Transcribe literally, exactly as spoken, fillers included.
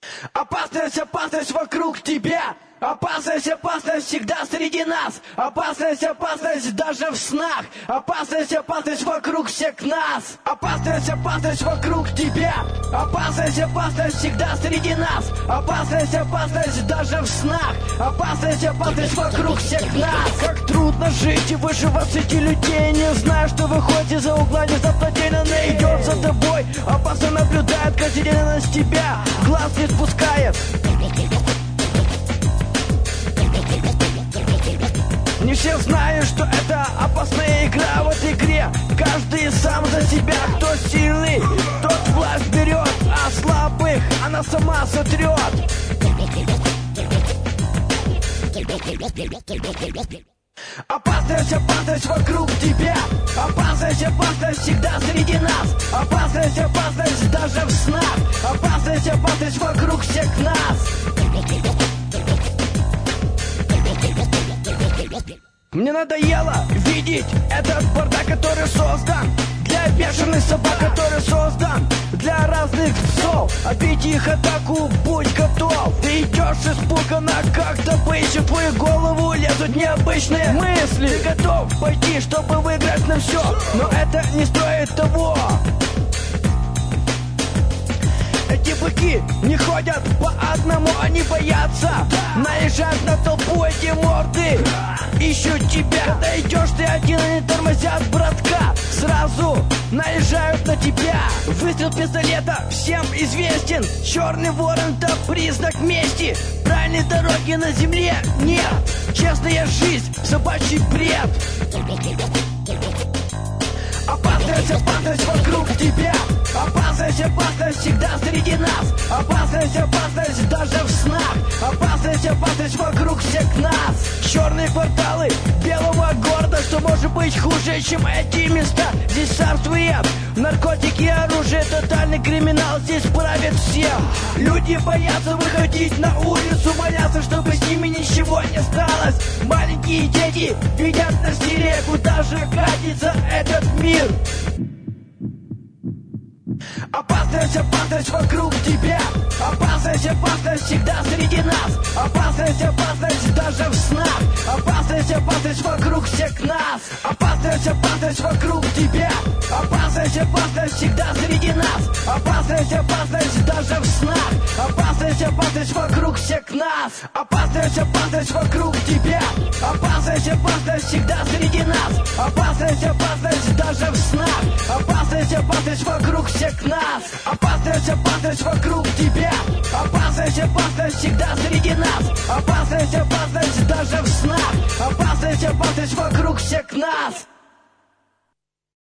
Опасность, опасность вокруг тебя. Опасность, опасность всегда среди нас. Опасность, опасность даже в снах. Опасность, опасность вокруг всех нас. Опасность, опасность вокруг тебя. Опасность, опасность всегда среди нас. Опасность, опасность даже в снах. Опасность, опасность вокруг всех нас. Как трудно жить и выживать среди людей, не зная, что выходит из-за угла, незаплатенно идет за тобой. Опасно наблюдает каждый день на тебя, глаз не спускает. Не все знают, что это опасная игра в этой игре. Каждый сам за себя. Кто сильный, тот власть берет, а слабых она сама сотрет. Опасность, опасность вокруг тебя. Опасность, опасность всегда среди нас. Опасность, опасность даже в снах. Опасность, опасность вокруг всех нас. Мне надоело видеть этот бардак, который создан для бешеных собак, который создан для разных псов. Отбить их атаку, будь готов. Ты идешь испуганно, как добыча. В твою голову лезут необычные мысли. Ты готов пойти, чтобы выиграть на все, но это не стоит того. Эти быки не ходят по одному, они боятся. Наезжают на толпу эти морды, ищут тебя. Когда идешь ты один, они тормозят, братка. Сразу наезжают на тебя. Выстрел пистолета всем известен. Черный ворон — это признак мести. Правильной дороги на земле нет. Честная жизнь — собачий бред. Опасность, опасность вокруг тебя. Опасность, опасность всегда среди нас. Опасность, опасность даже в снах. Опасность, опасность вокруг всех нас. Черные кварталы белого города. Что может быть хуже, чем эти места? Здесь царствует наркотики и оружие. Тотальный криминал здесь правит всем. Люди боятся выходить на улицу, боятся, чтобы с ними ничего не сталось. Маленькие дети видят на стиле, куда же катится этот мир. Опасность, опасность вокруг тебя. Опасность, опасность всегда среди нас. Опасность, опасность даже в снах. Опасность, опасность вокруг всех нас. Опасность, опасность вокруг тебя. Опасность, опасность всегда среди нас. Опасность, опасность даже в снах. Опасность, опасность вокруг всех нас. Опасность, опасность вокруг тебя. Опасность, опасность всегда среди нас. Опасность, опасность даже в снах. Опасность, опасность вокруг всех нас. Опасность, опасность вокруг тебя. Опасность, опасность всегда среди нас. Опасность, опасность даже в снах. Опасность, опасность вокруг всех нас.